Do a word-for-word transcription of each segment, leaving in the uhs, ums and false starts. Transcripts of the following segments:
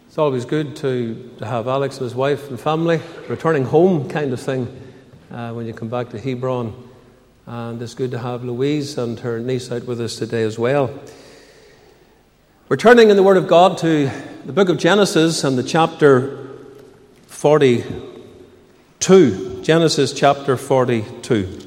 It's always good to, to have Alex and his wife and family, returning home kind of thing, uh, when you come back to Hebron. And it's good to have Louise and her niece out with us today as well. We're turning in the Word of God to the book of Genesis and the chapter forty-two. Genesis chapter forty-two.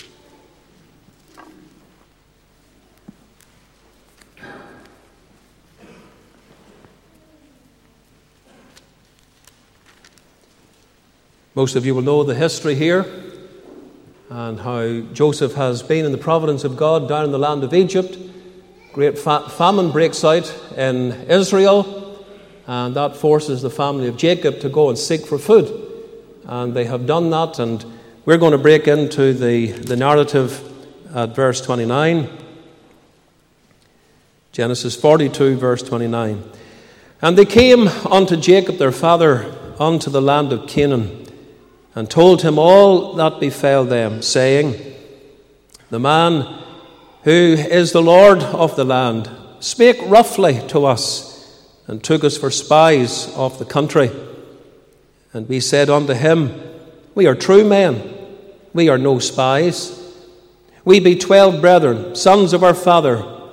Most of you will know the history here and how Joseph has been in the providence of God down in the land of Egypt. Great fa- famine breaks out in Israel, and that forces the family of Jacob to go and seek for food. And they have done that, and we're going to break into the, the narrative at verse twenty-nine. Genesis forty-two, verse twenty-nine. And they came unto Jacob their father unto the land of Canaan, and told him all that befell them, saying, The man who is the Lord of the land spake roughly to us, and took us for spies of the country. And we said unto him, We are true men, we are no spies. We be twelve brethren, sons of our father.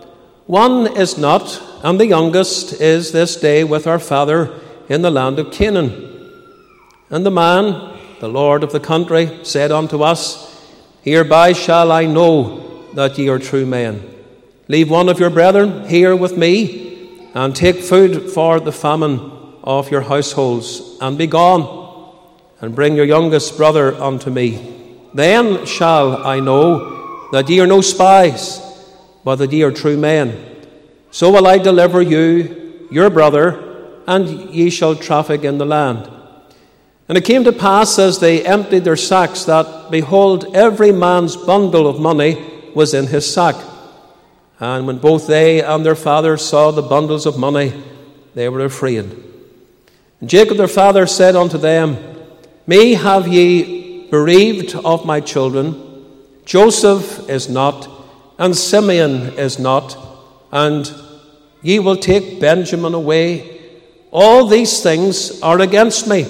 One is not, and the youngest is this day with our father in the land of Canaan. And the man, the Lord of the country, said unto us, Hereby shall I know that ye are true men. Leave one of your brethren here with me, and take food for the famine of your households, and be gone, and bring your youngest brother unto me. Then shall I know that ye are no spies, but that ye are true men. So will I deliver you, your brother, and ye shall traffic in the land. And it came to pass, as they emptied their sacks, that, behold, every man's bundle of money was in his sack. And when both they and their father saw the bundles of money, they were afraid. And Jacob their father said unto them, Me have ye bereaved of my children. Joseph is not, and Simeon is not, and ye will take Benjamin away. All these things are against me.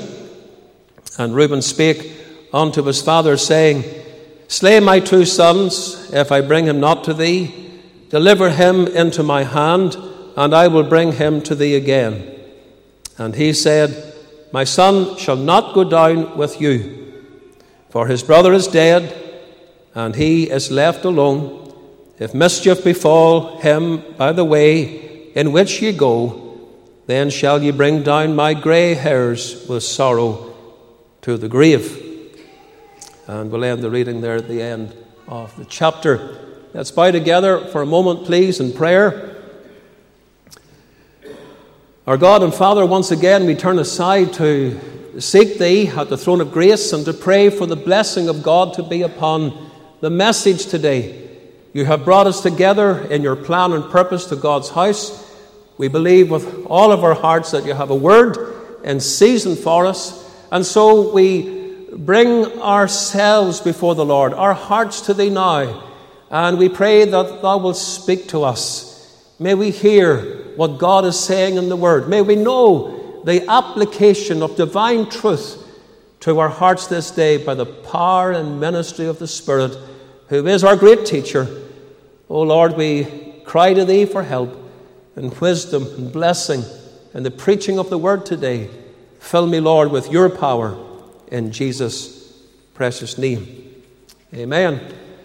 And Reuben spake unto his father, saying, Slay my two sons, if I bring him not to thee. Deliver him into my hand, and I will bring him to thee again. And he said, My son shall not go down with you, for his brother is dead, and he is left alone. If mischief befall him by the way in which ye go, then shall ye bring down my grey hairs with sorrow to the grave. And we'll end the reading there at the end of the chapter. Let's bow together for a moment, please, in prayer. Our God and Father, once again we turn aside to seek Thee at the throne of grace and to pray for the blessing of God to be upon the message today. You have brought us together in your plan and purpose to God's house. We believe with all of our hearts that you have a word in season for us. And so we bring ourselves before the Lord, our hearts to Thee now, and we pray that Thou wilt speak to us. May we hear what God is saying in the Word. May we know the application of divine truth to our hearts this day by the power and ministry of the Spirit, who is our great teacher. O Lord, we cry to Thee for help and wisdom and blessing in the preaching of the Word today. Fill me, Lord, with your power in Jesus' precious name. Amen.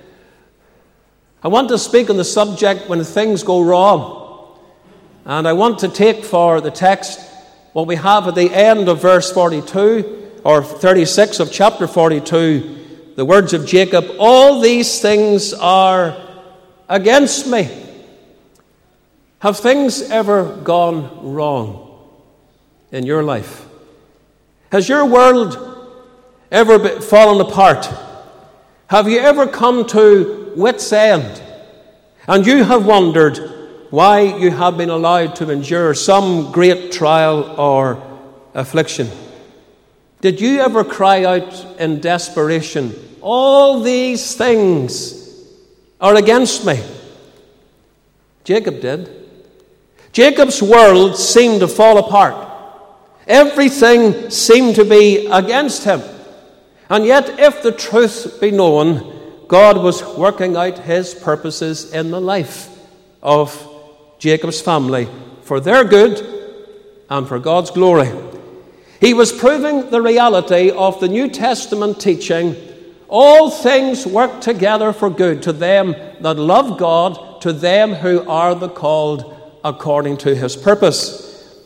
I want to speak on the subject when things go wrong. And I want to take for the text what we have at the end of verse forty-two, or thirty-six of chapter forty-two, the words of Jacob, All these things are against me. Have things ever gone wrong in your life? Has your world ever fallen apart? Have you ever come to wit's end and you have wondered why you have been allowed to endure some great trial or affliction? Did you ever cry out in desperation, All these things are against me? Jacob did. Jacob's world seemed to fall apart. Everything seemed to be against him. And yet, if the truth be known, God was working out his purposes in the life of Jacob's family for their good and for God's glory. He was proving the reality of the New Testament teaching, all things work together for good to them that love God, to them who are the called according to his purpose.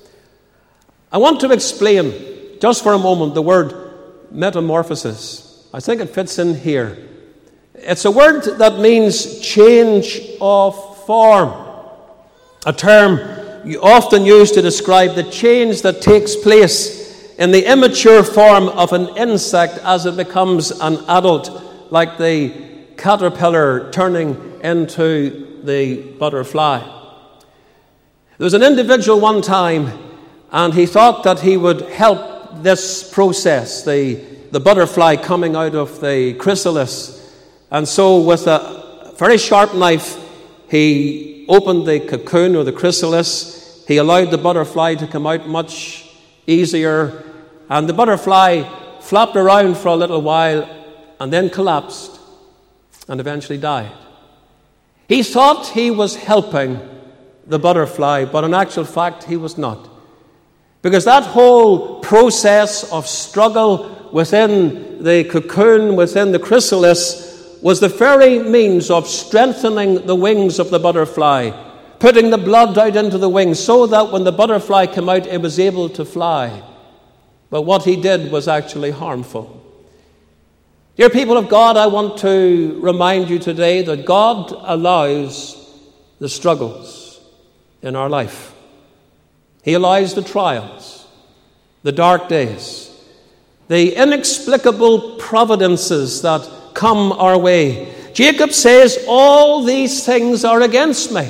I want to explain just for a moment the word metamorphosis. I think it fits in here. It's a word that means change of form, a term often used to describe the change that takes place in the immature form of an insect as it becomes an adult, like the caterpillar turning into the butterfly. There was an individual one time, and he thought that he would help this process, the, the butterfly coming out of the chrysalis. And so with a very sharp knife, he opened the cocoon or the chrysalis. He allowed the butterfly to come out much easier. And the butterfly flapped around for a little while and then collapsed and eventually died. He thought he was helping the butterfly, but in actual fact, he was not. Because that whole process of struggle within the cocoon, within the chrysalis, was the very means of strengthening the wings of the butterfly, putting the blood out into the wings so that when the butterfly came out, it was able to fly. But what he did was actually harmful. Dear people of God, I want to remind you today that God allows the struggles in our life. He allows the trials, the dark days, the inexplicable providences that come our way. Jacob says, all these things are against me.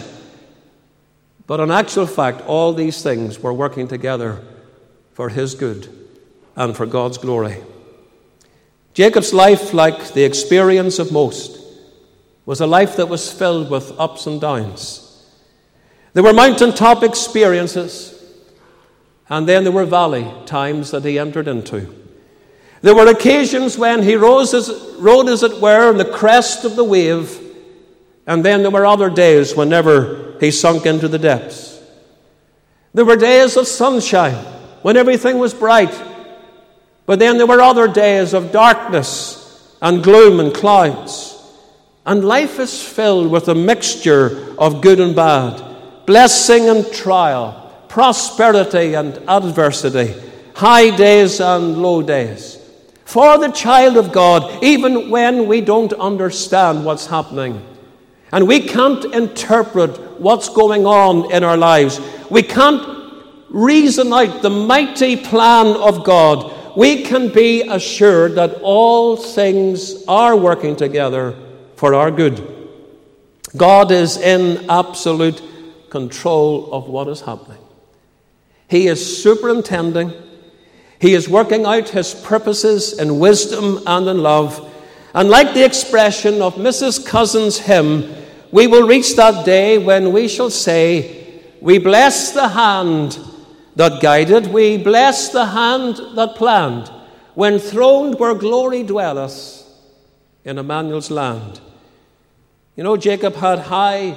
But in actual fact, all these things were working together for his good and for God's glory. Jacob's life, like the experience of most, was a life that was filled with ups and downs. There were mountaintop experiences, and then there were valley times that he entered into. There were occasions when he rose as, rode, as it were, on the crest of the wave, and then there were other days whenever he sunk into the depths. There were days of sunshine when everything was bright, but then there were other days of darkness and gloom and clouds. And life is filled with a mixture of good and bad, blessing and trial, prosperity and adversity, high days and low days. For the child of God, even when we don't understand what's happening, and we can't interpret what's going on in our lives, we can't reason out the mighty plan of God, we can be assured that all things are working together for our good. God is in absolute control of what is happening. He is superintending. He is working out his purposes in wisdom and in love. And like the expression of Missus Cousin's hymn, we will reach that day when we shall say, we bless the hand that guided, we bless the hand that planned, when throned where glory dwelleth in Emmanuel's land. You know, Jacob had high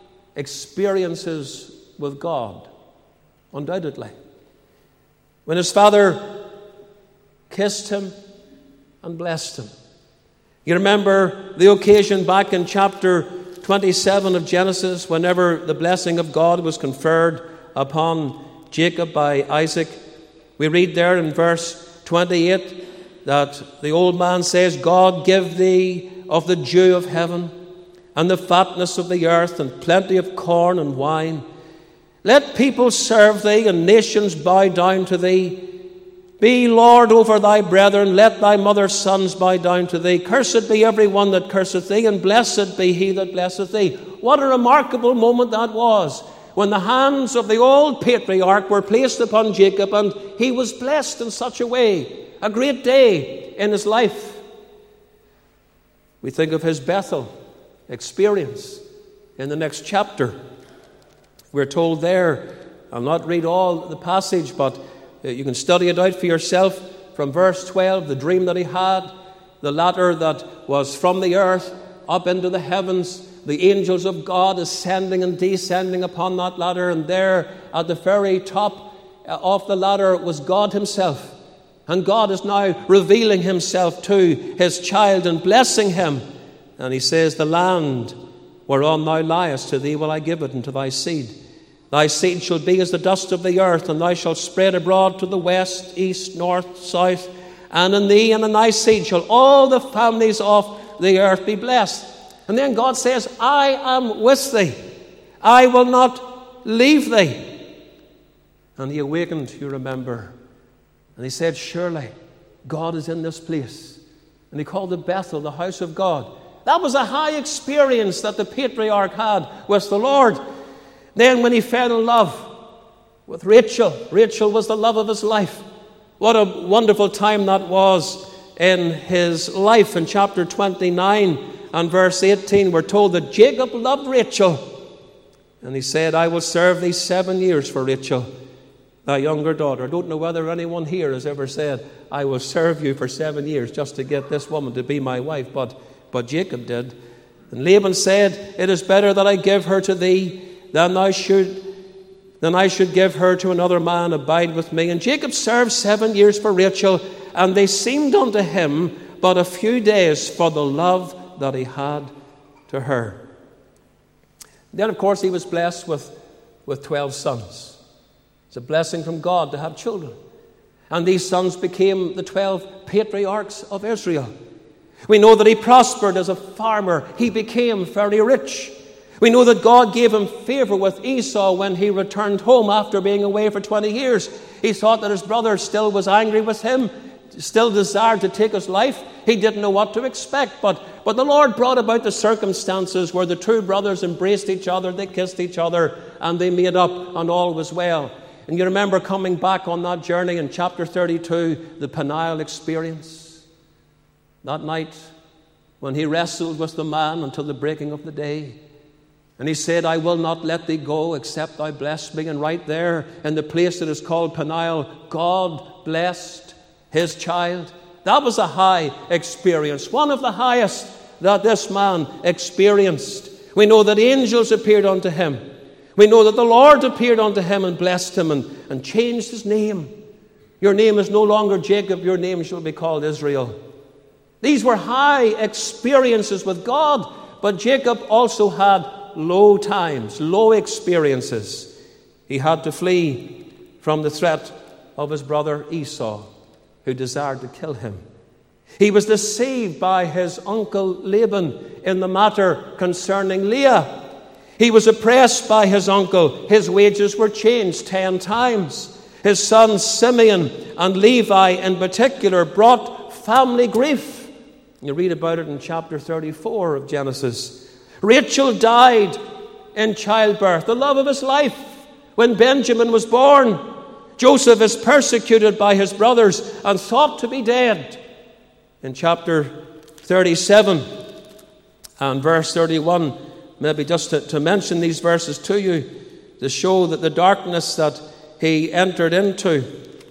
experiences with God, undoubtedly. When his father kissed him and blessed him. You remember the occasion back in chapter twenty-seven of Genesis, whenever the blessing of God was conferred upon Jacob by Isaac. We read there in verse twenty-eight that the old man says, God give thee of the dew of heaven and the fatness of the earth and plenty of corn and wine. Let people serve thee and nations bow down to thee. Be Lord over thy brethren. Let thy mother's sons bow down to thee. Cursed be every one that curseth thee, and blessed be he that blesseth thee. What a remarkable moment that was, when the hands of the old patriarch were placed upon Jacob, and he was blessed in such a way. A great day in his life. We think of his Bethel experience in the next chapter. We're told there, I'll not read all the passage, but You can study it out for yourself from verse twelve, the dream that he had, the ladder that was from the earth up into the heavens, the angels of God ascending and descending upon that ladder, and there at the very top of the ladder was God himself. And God is now revealing himself to his child and blessing him. And he says, the land whereon thou liest, to thee will I give it, and to thy seed. Thy seed shall be as the dust of the earth, and thou shalt spread abroad to the west, east, north, south. And in thee and in thy seed shall all the families of the earth be blessed. And then God says, I am with thee. I will not leave thee. And he awakened, you remember. And he said, surely God is in this place. And he called it Bethel, the house of God. That was a high experience that the patriarch had with the Lord. Then when he fell in love with Rachel, Rachel was the love of his life. What a wonderful time that was in his life. In chapter twenty-nine and verse eighteen, we're told that Jacob loved Rachel. And he said, I will serve thee seven years for Rachel, thy younger daughter. I don't know whether anyone here has ever said, I will serve you for seven years just to get this woman to be my wife. But, but Jacob did. And Laban said, it is better that I give her to thee than thou should Then I should give her to another man, abide with me. And Jacob served seven years for Rachel, and they seemed unto him but a few days for the love that he had to her. Then, of course, he was blessed with, with twelve sons. It's a blessing from God to have children. And these sons became the twelve patriarchs of Israel. We know that he prospered as a farmer. He became very rich. We know that God gave him favor with Esau when he returned home after being away for twenty years. He thought that his brother still was angry with him, still desired to take his life. He didn't know what to expect, but, but the Lord brought about the circumstances where the two brothers embraced each other, they kissed each other, and they made up, and all was well. And you remember coming back on that journey in chapter thirty-two, the Peniel experience. That night when he wrestled with the man until the breaking of the day. And he said, I will not let thee go except thou bless me. And right there in the place that is called Peniel, God blessed his child. That was a high experience, one of the highest that this man experienced. We know that angels appeared unto him. We know that the Lord appeared unto him and blessed him and, and changed his name. Your name is no longer Jacob, your name shall be called Israel. These were high experiences with God, but Jacob also had low times, low experiences. He had to flee from the threat of his brother Esau, who desired to kill him. He was deceived by his uncle Laban in the matter concerning Leah. He was oppressed by his uncle. His wages were changed ten times. His sons Simeon and Levi in particular brought family grief. You read about it in chapter thirty-four of Genesis. Rachel died in childbirth, the love of his life, when Benjamin was born. Joseph is persecuted by his brothers and thought to be dead. In chapter thirty-seven and verse thirty-one, maybe just to, to mention these verses to you, to show that the darkness that he entered into.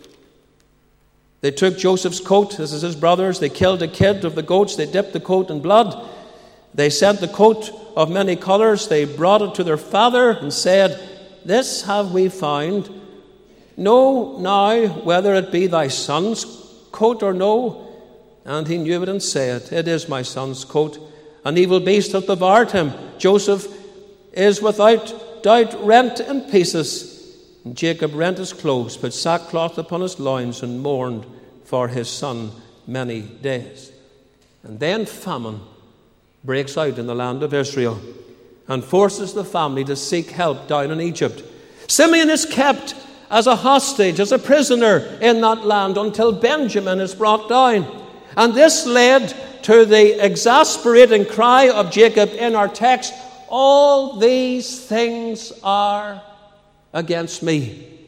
They took Joseph's coat, this is his brothers, they killed a kid of the goats, they dipped the coat in blood. They sent the coat of many colours. They brought it to their father and said, this have we found. Know now whether it be thy son's coat or no. And he knew it and said, it is my son's coat. An evil beast hath devoured him. Joseph is without doubt rent in pieces. And Jacob rent his clothes, put sackcloth upon his loins, and mourned for his son many days. And then famine breaks out in the land of Israel and forces the family to seek help down in Egypt. Simeon is kept as a hostage, as a prisoner in that land until Benjamin is brought down. And this led to the exasperating cry of Jacob in our text, all these things are against me.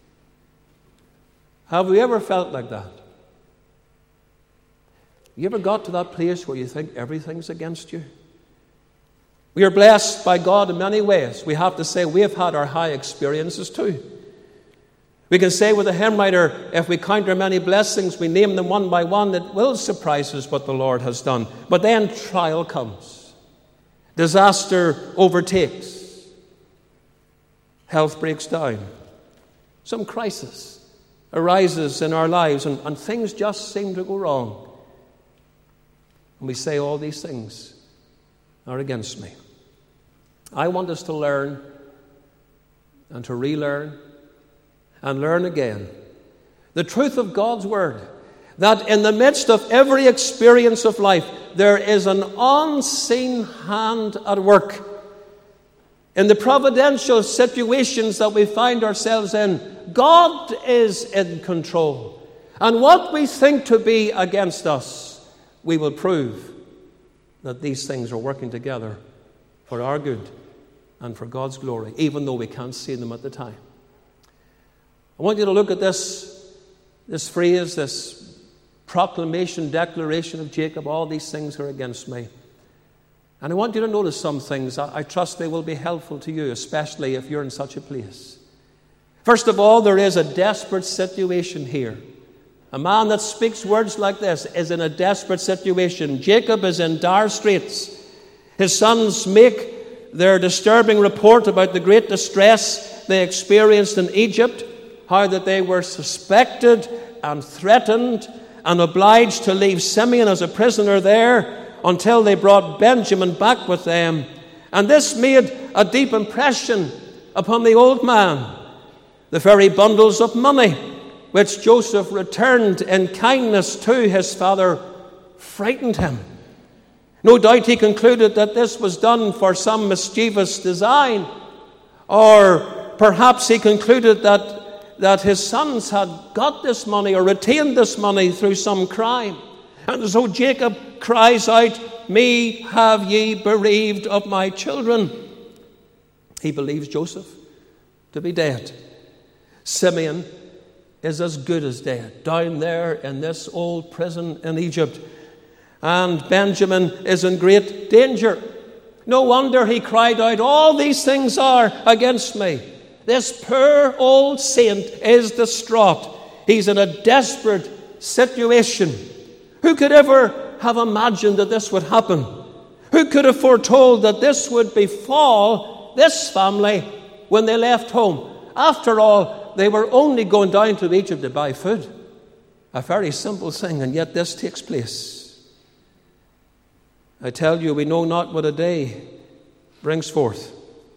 Have we ever felt like that? You ever got to that place where you think everything's against you? We are blessed by God in many ways. We have to say we have had our high experiences too. We can say with the hymn writer, if we count our many blessings, we name them one by one, it will surprise us what the Lord has done. But then trial comes. Disaster overtakes. Health breaks down. Some crisis arises in our lives, and, and things just seem to go wrong. And we say all these things are against me. I want us to learn and to relearn and learn again the truth of God's Word, that in the midst of every experience of life, there is an unseen hand at work. In the providential situations that we find ourselves in, God is in control. And what we think to be against us, we will prove that these things are working together for our good and for God's glory, even though we can't see them at the time. I want you to look at this, this phrase, this proclamation, declaration of Jacob. All these things are against me. And I want you to notice some things. I, I trust they will be helpful to you, especially if you're in such a place. First of all, there is a desperate situation here. A man that speaks words like this is in a desperate situation. Jacob is in dire straits. His sons make their disturbing report about the great distress they experienced in Egypt, how that they were suspected and threatened and obliged to leave Simeon as a prisoner there until they brought Benjamin back with them. And this made a deep impression upon the old man. The very bundles of money which Joseph returned in kindness to his father frightened him. No doubt he concluded that this was done for some mischievous design, or perhaps he concluded that that his sons had got this money or retained this money through some crime. And so Jacob cries out, "Me have ye bereaved of my children." He believes Joseph to be dead. Simeon is as good as dead, down there in this old prison in Egypt. And Benjamin is in great danger. No wonder he cried out, "All these things are against me." This poor old saint is distraught. He's in a desperate situation. Who could ever have imagined that this would happen? Who could have foretold that this would befall this family when they left home? After all, they were only going down to Egypt to buy food. A very simple thing, and yet this takes place. I tell you, we know not what a day brings forth.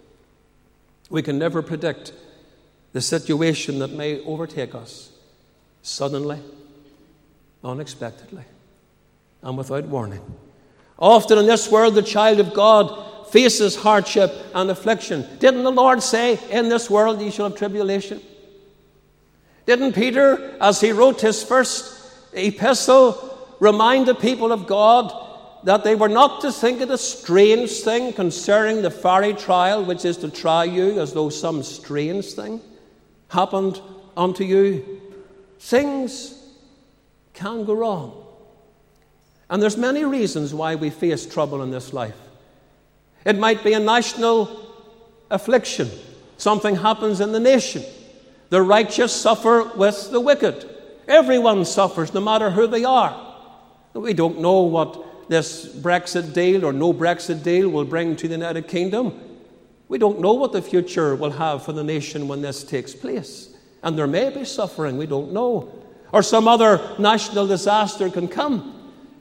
We can never predict the situation that may overtake us suddenly, unexpectedly, and without warning. Often in this world, the child of God faces hardship and affliction. Didn't the Lord say, "In this world ye shall have tribulation"? Didn't Peter, as he wrote his first epistle, remind the people of God that they were not to think it a strange thing concerning the fiery trial which is to try you, as though some strange thing happened unto you? Things can go wrong. And there's many reasons why we face trouble in this life. It might be a national affliction. Something happens in the nation. The righteous suffer with the wicked. Everyone suffers, no matter who they are. We don't know what this Brexit deal or no Brexit deal will bring to the United Kingdom. We don't know what the future will have for the nation when this takes place. And there may be suffering, we don't know. Or some other national disaster can come.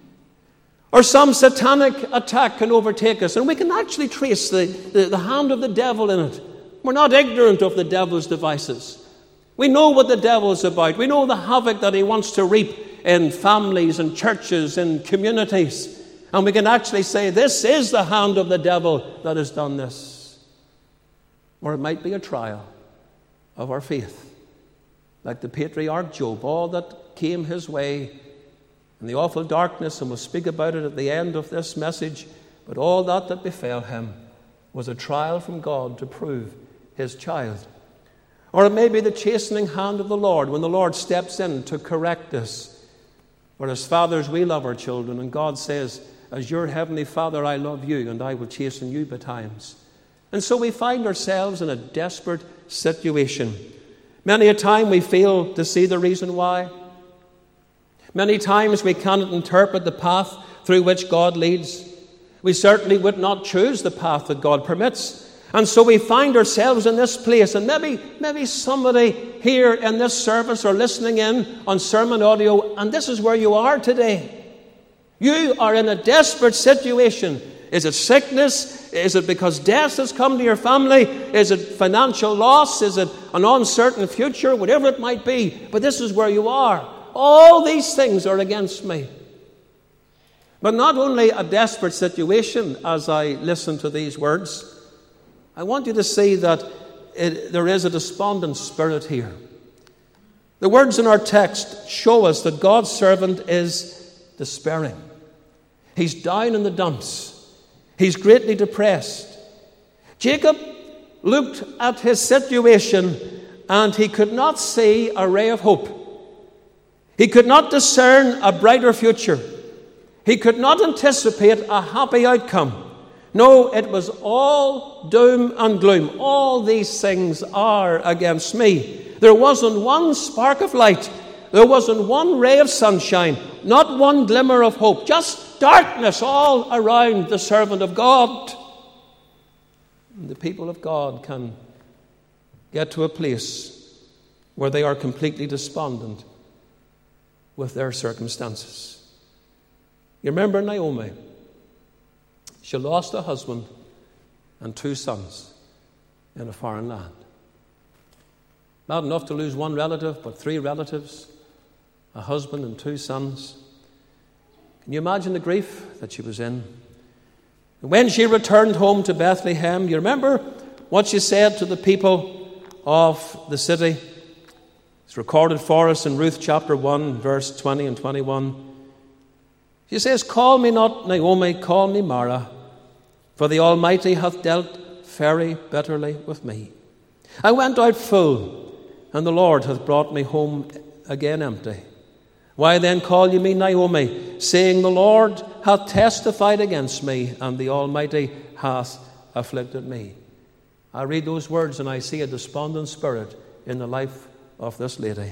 Or some satanic attack can overtake us. And we can actually trace the, the, the hand of the devil in it. We're not ignorant of the devil's devices. We know what the devil is about. We know the havoc that he wants to reap in families and churches and communities. And we can actually say, this is the hand of the devil that has done this. Or it might be a trial of our faith. Like the patriarch Job, all that came his way in the awful darkness, and we'll speak about it at the end of this message, but all that that befell him was a trial from God to prove his child. Or it may be the chastening hand of the Lord, when the Lord steps in to correct us. For as fathers, we love our children, and God says, as your heavenly Father, I love you, and I will chasten you betimes. And so we find ourselves in a desperate situation. Many a time we fail to see the reason why. Many times we cannot interpret the path through which God leads. We certainly would not choose the path that God permits. And so we find ourselves in this place. And maybe, maybe somebody here in this service or listening in on sermon audio, and this is where you are today. You are in a desperate situation. Is it sickness? Is it because death has come to your family? Is it financial loss? Is it an uncertain future? Whatever it might be. But this is where you are. All these things are against me. But not only a desperate situation as I listen to these words, I want you to see that it, there is a despondent spirit here. The words in our text show us that God's servant is despairing. He's down in the dumps. He's greatly depressed. Jacob looked at his situation and he could not see a ray of hope. He could not discern a brighter future. He could not anticipate a happy outcome. No, it was all doom and gloom. All these things are against me. There wasn't one spark of light. There wasn't one ray of sunshine. Not one glimmer of hope. Just darkness all around the servant of God. And the people of God can get to a place where they are completely despondent with their circumstances. You remember Naomi? She lost a husband and two sons in a foreign land. Not enough to lose one relative, but three relatives, a husband and two sons. Can you imagine the grief that she was in? And when she returned home to Bethlehem, you remember what she said to the people of the city? It's recorded for us in Ruth chapter one, verse twenty and twenty-one. She says, "Call me not Naomi, call me Mara, for the Almighty hath dealt very bitterly with me. I went out full, and the Lord hath brought me home again empty. Why then call ye me Naomi, saying, the Lord hath testified against me, and the Almighty hath afflicted me?" I read those words and I see a despondent spirit in the life of this lady.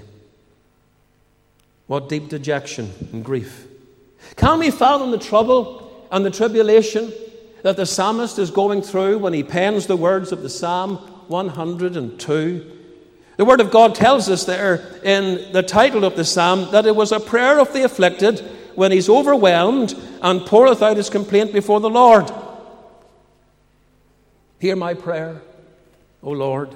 What deep dejection and grief. Can we fathom the trouble and the tribulation that the psalmist is going through when he pens the words of the Psalm one hundred two? The Word of God tells us there in the title of the Psalm that it was a prayer of the afflicted when he's overwhelmed and poureth out his complaint before the Lord. Hear my prayer, O Lord.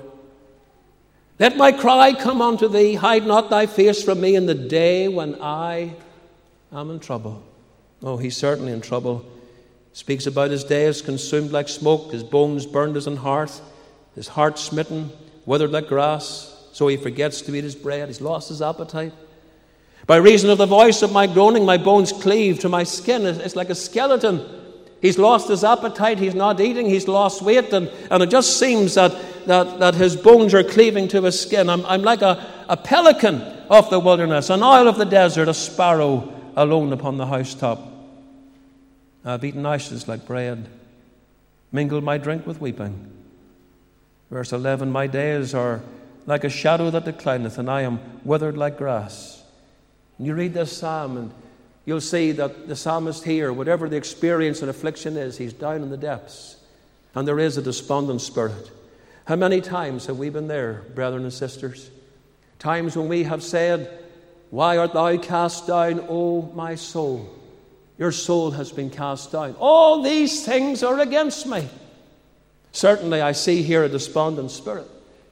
Let my cry come unto thee. Hide not thy face from me in the day when I am in trouble. Oh, he's certainly in trouble. Speaks about his days consumed like smoke, his bones burned as an hearth, his heart smitten, withered like grass. So he forgets to eat his bread. He's lost his appetite. By reason of the voice of my groaning, my bones cleave to my skin. It's like a skeleton. He's lost his appetite. He's not eating. He's lost weight. And, and it just seems that, that, that his bones are cleaving to his skin. I'm, I'm like a, a pelican of the wilderness, an owl of the desert, a sparrow alone upon the housetop. I've eaten ashes like bread, mingled my drink with weeping. Verse eleven, my days are like a shadow that declineth, and I am withered like grass. And you read this psalm, and you'll see that the psalmist here, whatever the experience and affliction is, he's down in the depths. And there is a despondent spirit. How many times have we been there, brethren and sisters? Times when we have said, why art thou cast down, O my soul? Your soul has been cast down. All these things are against me. Certainly I see here a despondent spirit.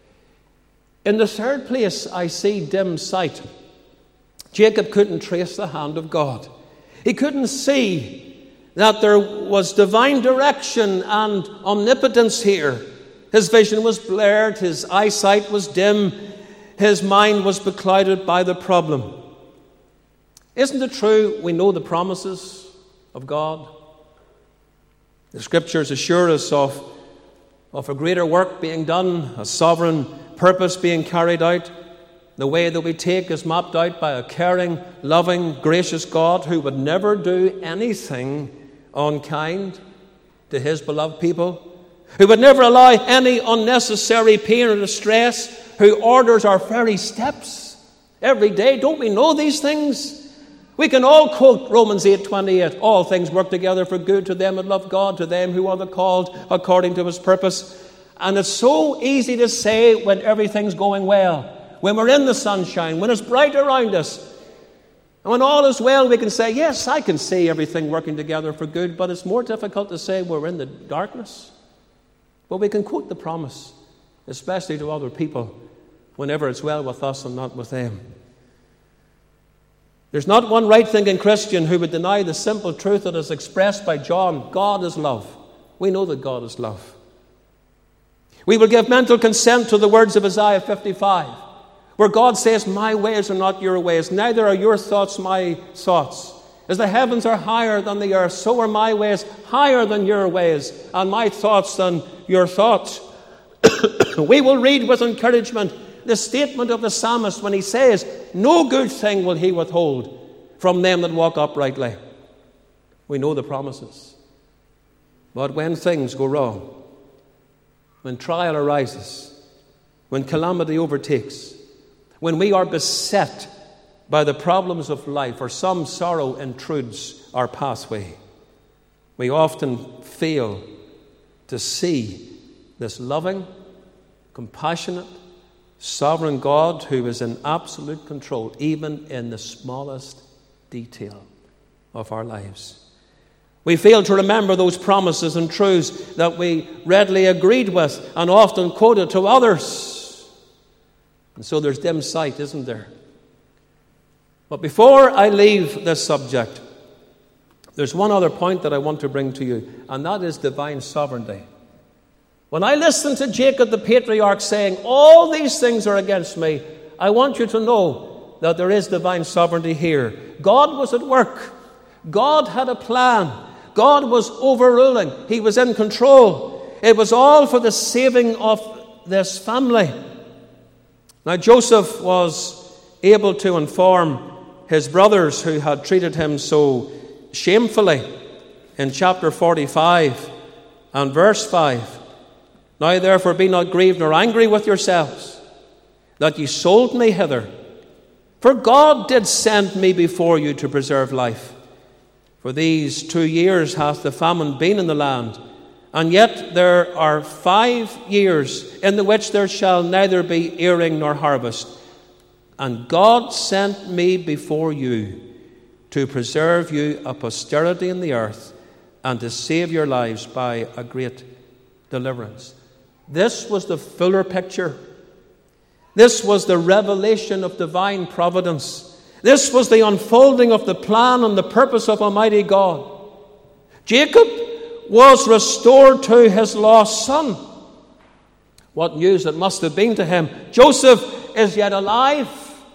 In the third place, I see dim sight. Jacob couldn't trace the hand of God. He couldn't see that there was divine direction and omnipotence here. His vision was blurred, his eyesight was dim, his mind was beclouded by the problem. Isn't it true we know the promises of God? The Scriptures assure us of, of a greater work being done, a sovereign purpose being carried out. The way that we take is mapped out by a caring, loving, gracious God who would never do anything unkind to his beloved people, who would never allow any unnecessary pain or distress who orders our very steps every day. Don't we know these things? We can all quote Romans eight twenty-eight. All things work together for good to them that love God, to them who are the called according to his purpose. And it's so easy to say when everything's going well, when we're in the sunshine, when it's bright around us. And when all is well, we can say, yes, I can see everything working together for good. But it's more difficult to say we're in the darkness. But we can quote the promise, especially to other people, whenever it's well with us and not with them. There's not one right-thinking Christian who would deny the simple truth that is expressed by John. God is love. We know that God is love. We will give mental consent to the words of Isaiah fifty-five, where God says, my ways are not your ways, neither are your thoughts my thoughts. As the heavens are higher than the earth, so are my ways higher than your ways, and my thoughts than your thoughts. We will read with encouragement the statement of the psalmist when he says, no good thing will he withhold from them that walk uprightly. We know the promises. But when things go wrong, when trial arises, when calamity overtakes, when we are beset by the problems of life or some sorrow intrudes our pathway, we often fail to see this loving, compassionate, sovereign God who is in absolute control, even in the smallest detail of our lives. We fail to remember those promises and truths that we readily agreed with and often quoted to others. And so there's dim sight, isn't there? But before I leave this subject, there's one other point that I want to bring to you, and that is divine sovereignty. When I listen to Jacob the patriarch saying, all these things are against me, I want you to know that there is divine sovereignty here. God was at work. God had a plan. God was overruling. He was in control. It was all for the saving of this family. Now Joseph was able to inform his brothers who had treated him so shamefully in chapter forty-five and verse five. Now therefore be not grieved nor angry with yourselves, that ye sold me hither. For God did send me before you to preserve life. For these two years hath the famine been in the land, and yet there are five years in the which there shall neither be earing nor harvest. And God sent me before you to preserve you a posterity in the earth, and to save your lives by a great deliverance. This was the fuller picture. This was the revelation of divine providence. This was the unfolding of the plan and the purpose of Almighty God. Jacob was restored to his lost son. What news it must have been to him. Joseph is yet alive.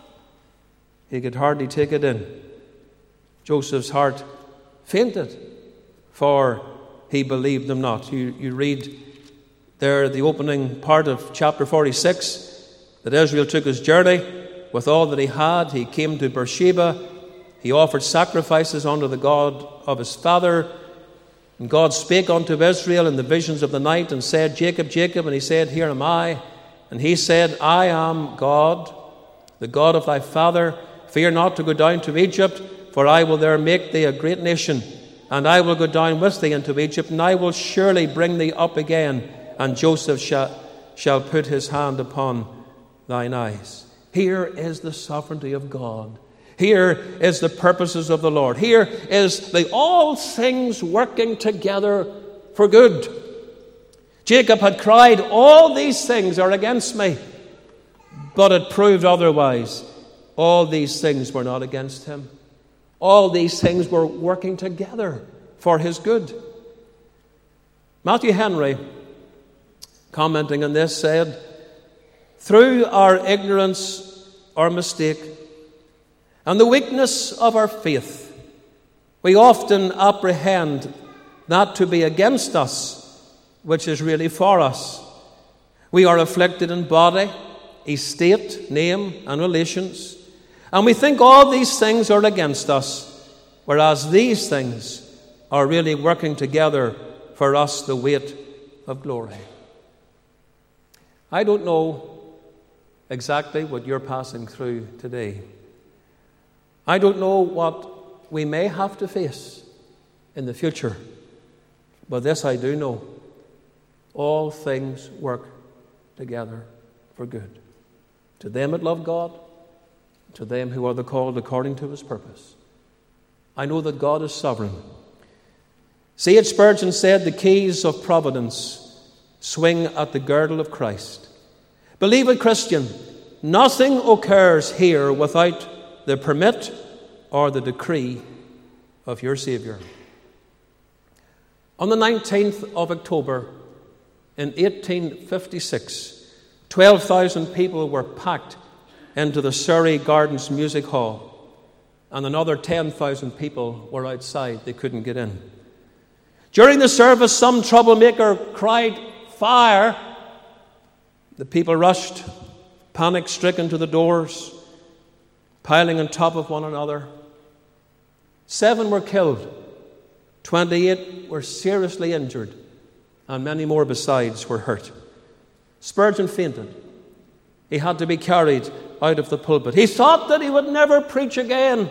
He could hardly take it in. Joseph's heart fainted, for he believed them not. You, you read there the opening part of chapter forty-six, that Israel took his journey with all that he had. He came to Beersheba. He offered sacrifices unto the God of his father. And God spake unto Israel in the visions of the night and said, Jacob, Jacob. And he said, Here am I. And he said, I am God, the God of thy father. Fear not to go down to Egypt, for I will there make thee a great nation. And I will go down with thee into Egypt, and I will surely bring thee up again. And Joseph shall, shall put his hand upon thine eyes. Here is the sovereignty of God. Here is the purposes of the Lord. Here is the all things working together for good. Jacob had cried, all these things are against me. But it proved otherwise. All these things were not against him. All these things were working together for his good. Matthew Henry, commenting on this, said, through our ignorance or mistake and the weakness of our faith, we often apprehend that to be against us which is really for us. We are afflicted in body, estate, name, and relations, and we think all these things are against us, whereas these things are really working together for us the weight of glory. I don't know exactly what you're passing through today. I don't know what we may have to face in the future, but this I do know: all things work together for good, to them that love God, to them who are the called according to his purpose. I know that God is sovereign. C H Spurgeon said, "The keys of providence swing at the girdle of Christ." Believe it, Christian, nothing occurs here without the permit or the decree of your Savior. On the nineteenth of October in eighteen fifty-six, twelve thousand people were packed into the Surrey Gardens Music Hall, and another ten thousand people were outside. They couldn't get in. During the service, some troublemaker cried, "Fire!" The people rushed, panic-stricken, to the doors, piling on top of one another. Seven were killed, twenty-eight were seriously injured, and many more besides were hurt. Spurgeon fainted. He had to be carried out of the pulpit. He thought that he would never preach again.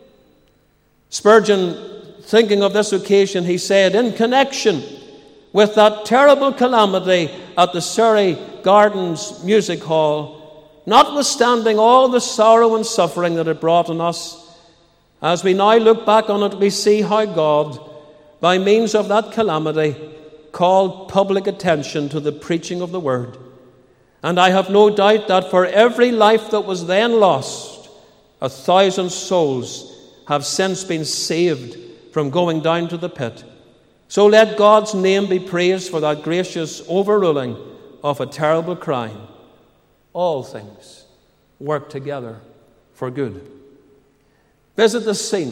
Spurgeon, thinking of this occasion, he said, in connection with that terrible calamity at the Surrey Gardens Music Hall, notwithstanding all the sorrow and suffering that it brought on us, as we now look back on it, we see how God, by means of that calamity, called public attention to the preaching of the word. And I have no doubt that for every life that was then lost, a thousand souls have since been saved from going down to the pit. So let God's name be praised for that gracious overruling of a terrible crime. All things work together for good. Visit the scene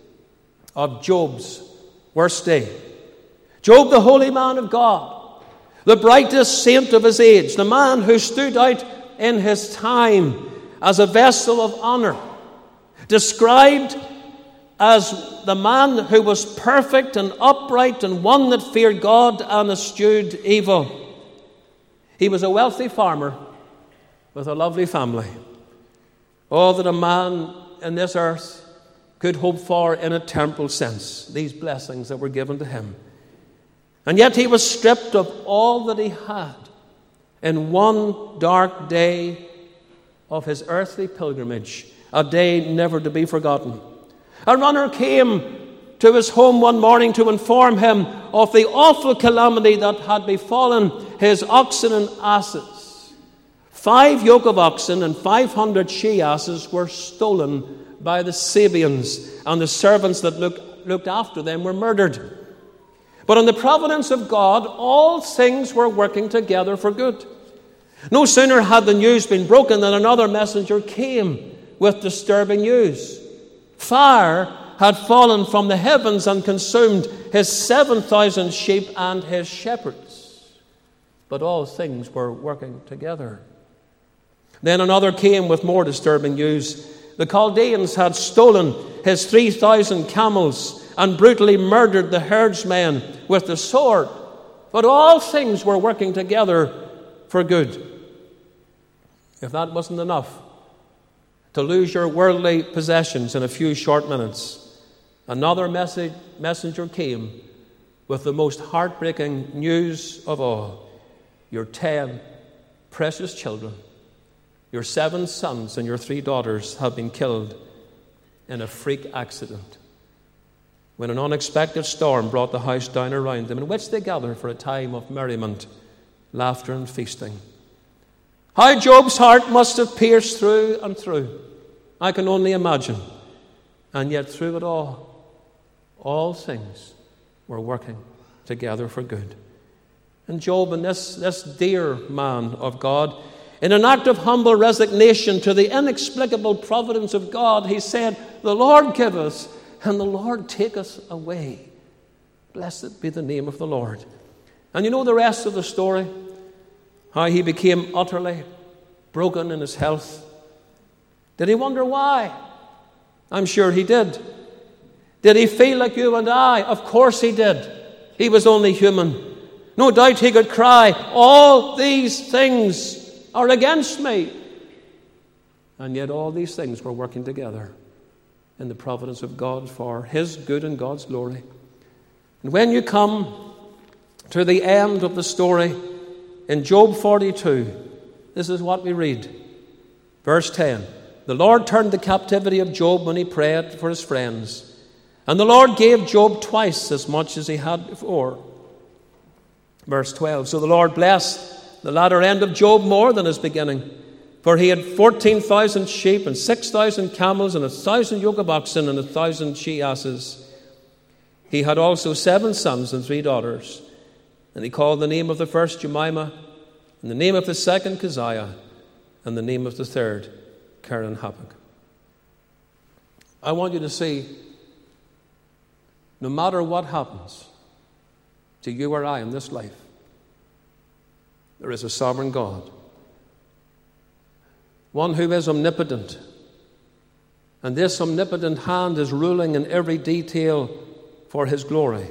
of Job's worst day. Job, the holy man of God, the brightest saint of his age, the man who stood out in his time as a vessel of honor, described as the man who was perfect and upright and one that feared God and eschewed evil. He was a wealthy farmer with a lovely family. All that a man in this earth could hope for in a temporal sense, these blessings that were given to him. And yet he was stripped of all that he had in one dark day of his earthly pilgrimage, a day never to be forgotten. A runner came to his home one morning to inform him of the awful calamity that had befallen his oxen and asses. Five yoke of oxen and five hundred she-asses were stolen by the Sabians, and the servants that look, looked after them were murdered. But in the providence of God, all things were working together for good. No sooner had the news been broken than another messenger came with disturbing news. Fire had fallen from the heavens and consumed his seven thousand sheep and his shepherds. But all things were working together. Then another came with more disturbing news. The Chaldeans had stolen his three thousand camels and brutally murdered the herdsmen with the sword. But all things were working together for good. If that wasn't enough, to lose your worldly possessions in a few short minutes, another message, messenger came with the most heartbreaking news of all. Your ten precious children, your seven sons and your three daughters have been killed in a freak accident when an unexpected storm brought the house down around them, in which they gathered for a time of merriment, laughter and feasting. How Job's heart must have pierced through and through, I can only imagine. And yet through it all, all things were working together for good. And Job, and this, this dear man of God, in an act of humble resignation to the inexplicable providence of God, he said, "The Lord giveth, and the Lord taketh away. Blessed be the name of the Lord." And you know the rest of the story, how he became utterly broken in his health. Did he wonder why? I'm sure he did. Did he feel like you and I? Of course he did. He was only human. No doubt he could cry, "All these things are against me. And yet all these things were working together in the providence of God for his good and God's glory. And when you come to the end of the story in Job forty-two, this is what we read. Verse ten. The Lord turned the captivity of Job when he prayed for his friends. And the Lord gave Job twice as much as he had before. Verse twelve. So the Lord blessed the latter end of Job more than his beginning. For he had fourteen thousand sheep and six thousand camels and a thousand yoke of oxen and a thousand she-asses. He had also seven sons and three daughters. And he called the name of the first Jemimah, and the name of the second Keziah, and the name of the third Keren-Happuch. I want you to see, no matter what happens to you or I in this life, there is a sovereign God, one who is omnipotent. And this omnipotent hand is ruling in every detail for his glory.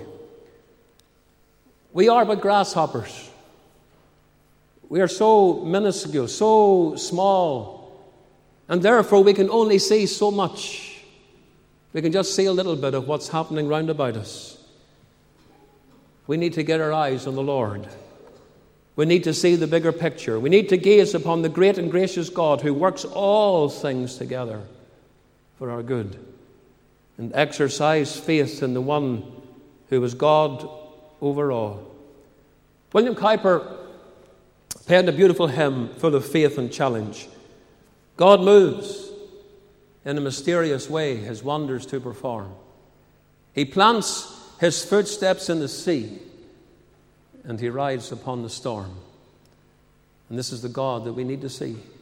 We are but grasshoppers. We are so minuscule, so small, and therefore we can only see so much. We can just see a little bit of what's happening round about us. We need to get our eyes on the Lord. We need to see the bigger picture. We need to gaze upon the great and gracious God who works all things together for our good, and exercise faith in the one who is God over all. William Kuyper penned a beautiful hymn full of faith and challenge. God moves in a mysterious way his wonders to perform. He plants his footsteps in the sea, and he rides upon the storm. And this is the God that we need to see.